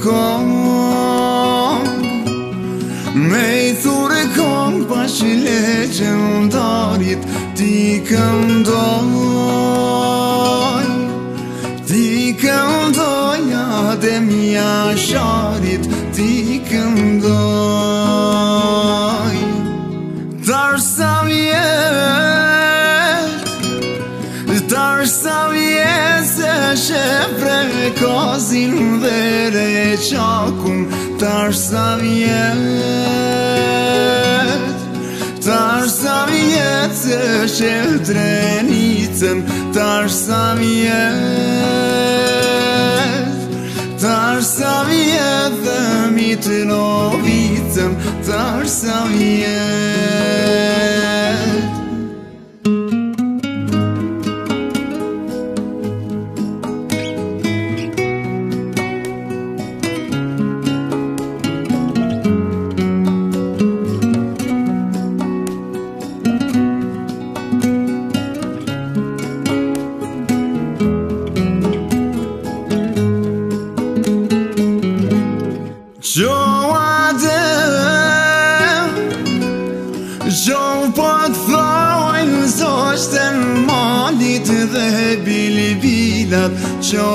kong, me I thurë kong pash legendarit ti këndoj, ti këndoj Adem Jasharit ti këndoj. Darsa vjet se shepre kozin dhe reqakun. Darsa vjet se shep drenicën. Darsa vjet dhe Mitrovićën. Darsa vjet. Gjo po t'thojnë zoshten malit dhe bilbilat. Gjo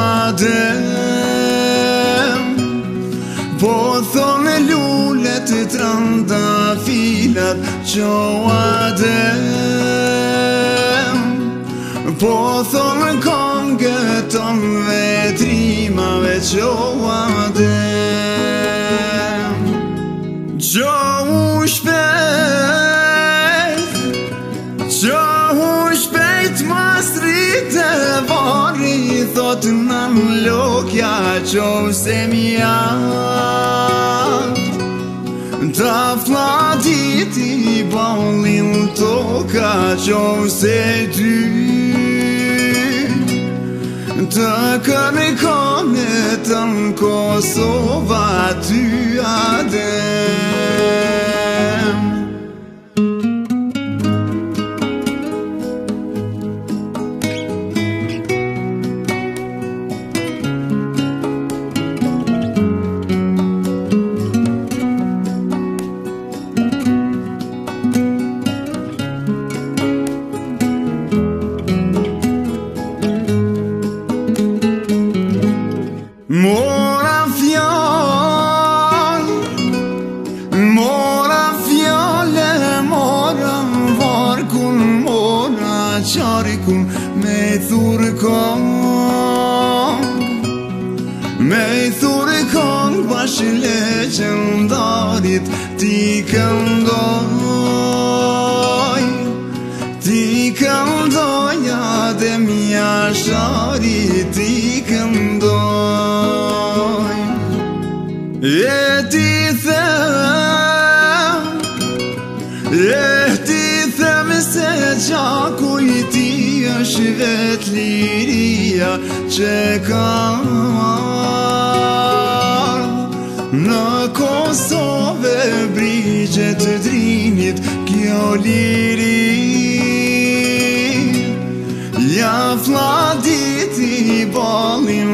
Adem po thonë lullet trandafilat. Gjo Adem po thonë kongët ton vetrimave. Gjo Adem gjo shpejt masrit e vari. Thot në lokja qo se mjat, ta fladit i ballin toka qo se ty, të kërkonet në Kosova ty Adem. Mora fjale, mora varkun, mora qarikun, me thurë kong bash legendarit ti këndoj, ti këndoj Adem Jasharit ti këndoj. E ti them se gjaku I ti është vet liria që ka në Kosovë brigjet të drinit. Kjo liri ja fladit I ballin